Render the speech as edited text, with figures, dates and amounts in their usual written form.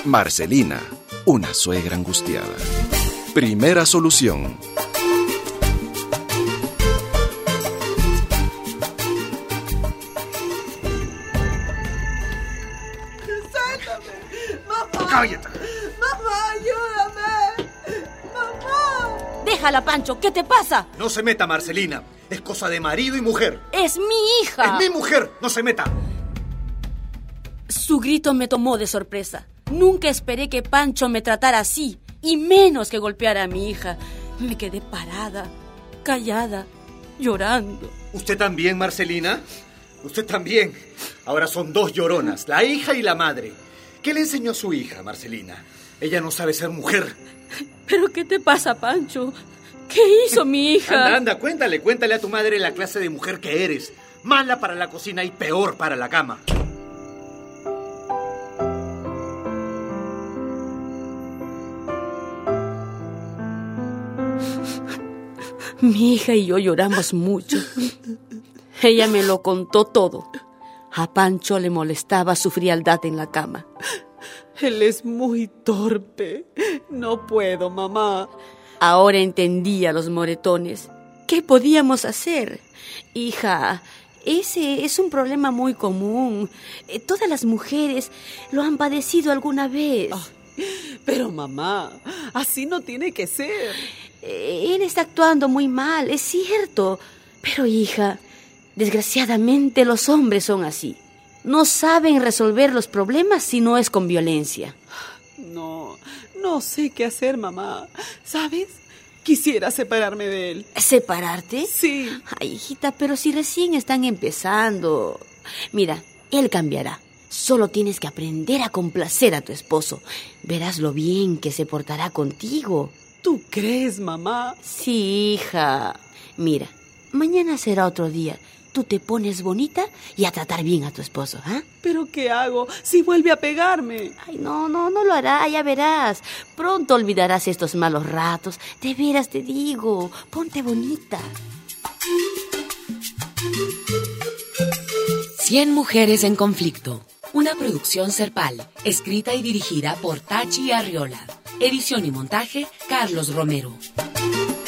Marcelina, una suegra angustiada. Primera solución. ¡Suéltame! ¡Mamá! ¡Cállate! ¡Mamá, ayúdame! ¡Mamá! Déjala, Pancho, ¿qué te pasa? No se meta, Marcelina. Es cosa de marido y mujer. ¡Es mi hija! ¡Es mi mujer! ¡No se meta! Su grito me tomó de sorpresa. Nunca esperé que Pancho me tratara así, y menos que golpeara a mi hija. Me quedé parada, callada, llorando. ¿Usted también, Marcelina? Usted también. Ahora son dos lloronas, la hija y la madre. ¿Qué le enseñó a su hija, Marcelina? Ella no sabe ser mujer. ¿Pero qué te pasa, Pancho? ¿Qué hizo mi hija? Anda, cuéntale a tu madre la clase de mujer que eres. Mala para la cocina y peor para la cama. Mi hija y yo lloramos mucho. Ella me lo contó todo. A Pancho le molestaba su frialdad en la cama. Él es muy torpe. No puedo, mamá. Ahora entendía los moretones. ¿Qué podíamos hacer? Hija, ese es un problema muy común. Todas las mujeres lo han padecido alguna vez. Pero mamá, así no tiene que ser. Él está actuando muy mal, es cierto. Pero hija, desgraciadamente los hombres son así. No saben resolver los problemas si no es con violencia. No sé qué hacer, mamá. ¿Sabes? Quisiera separarme de él. ¿Separarte? Sí. Ay, hijita, pero si recién están empezando. Mira, él cambiará. Solo tienes que aprender a complacer a tu esposo. Verás lo bien que se portará contigo. ¿Tú crees, mamá? Sí, hija. Mira, mañana será otro día. Tú te pones bonita y a tratar bien a tu esposo, ¿ah? ¿Pero qué hago si vuelve a pegarme? Ay, no lo hará, ya verás. Pronto olvidarás estos malos ratos. De veras te digo, ponte bonita. 100 mujeres en conflicto. Una producción Serpal, escrita y dirigida por Tachi Arriola. Edición y montaje, Carlos Romero.